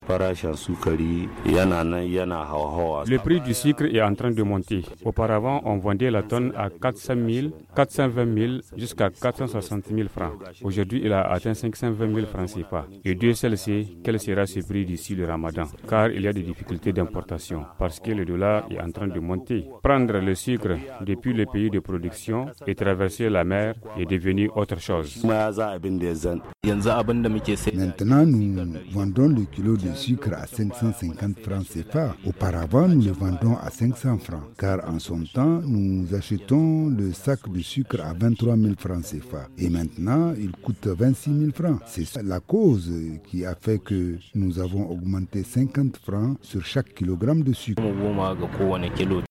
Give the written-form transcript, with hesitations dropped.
Le prix du sucre est en train de monter. Auparavant, on vendait la tonne à 400 000, 420 000 jusqu'à 460 000 francs. Aujourd'hui, il a atteint 520 000 francs CFA. Et Dieu seul sait quel sera ce prix d'ici le Ramadan, car il y a des difficultés d'importation parce que le dollar est en train de monter. Prendre le sucre depuis le pays de production et traverser la mer est devenu autre chose. Maintenant, nous vendons le kilo de sucre à 550 francs CFA. Auparavant, nous le vendons à 500 francs, car en son temps, nous achetons le sac de sucre à 23 000 francs CFA. Et maintenant, il coûte 26 000 francs. C'est la cause qui a fait que nous avons augmenté 50 francs sur chaque kilogramme de sucre.